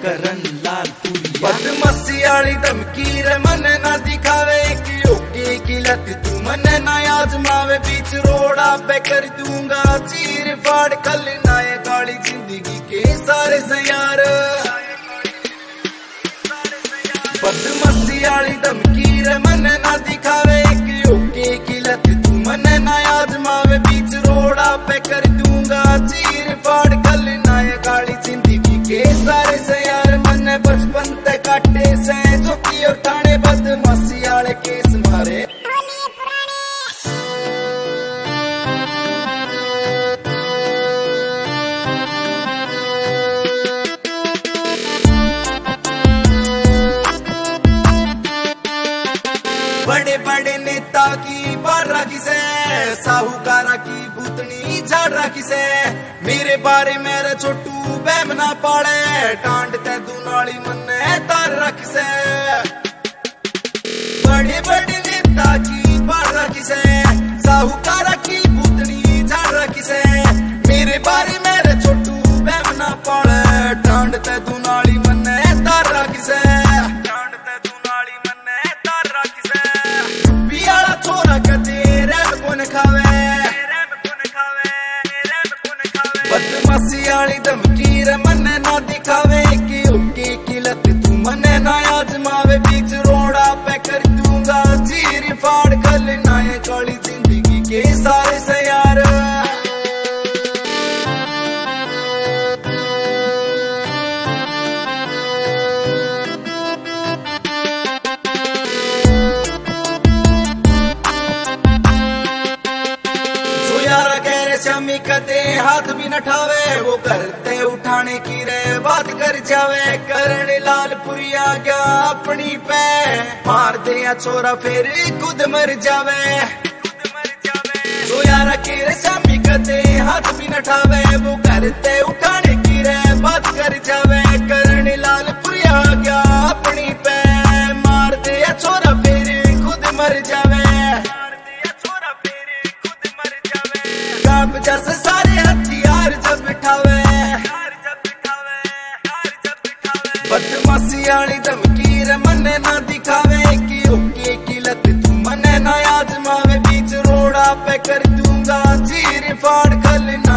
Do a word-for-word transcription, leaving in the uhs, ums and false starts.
करन लाल पुरिया। बदमाशी आली धमकी रे मन ना दिखावे कि ओके की लत तू मन ना आजमावे। बीच रोड़ा पे कर दूंगा चीर फाड़ कल नाये गाड़ी जिंदगी के सारे सयार। बदमाशी आली धमकी रे मन ना दिखावे कि ओके की लत तू मन ना आजमावे। बीच रोड़ा पे कर दूंगा चीर फाड़ कल नाये गाड़ी जिंदगी के सारे सयार। मन बचपन ते काटे से चौकी और थाने बदमाशी आले केस मारे। बड़े बड़े नेता की बार रखी से साहूकारा की भूतनी झाड़ रखी से। मेरे बारे मेरे छोटू बैम ना पाड़े टांड ते दुनाली मन्ने तार रखी से। बड़े बड़े नेता की बार रखी से साहूकारा की भूतनी झाड़ रखी से। मेरे बारे मेरे छोटू बैम ना पाड़े टांड ते दुनाली मन्ने तार रखी से। बदमाशी आली धमकी रे मन ना दिखावे कि ओके की लत तू मन ना आजमावे। बीच रोड़ा पे कर दूंगा चीर फाड़ कल नाये गाड़ी जिंदगी के सारे सयार। शमी कदे हाथ भी न ठावे वो करते उठाने की रे बात कर जावे। करण लाल पुरिया गया अपनी पे मार दे या छोरा फिर खुद मर जावे। जो यार के रे शमी कदे हाथ भी न ठावे वो करते उठाने की रे बात कर जावे। करण लाल पुरिया गया अपनी पे मार दे या छोरा फिर खुद मर जावे। जैसे सारे हथियार जब बिठावे बदमाशी आली धमकी रे मन ना दिखावे कि ओके की लत तू मन ना आजमावे। बीच रोड़ा पे कर दूंगा चीर फाड़ कल ना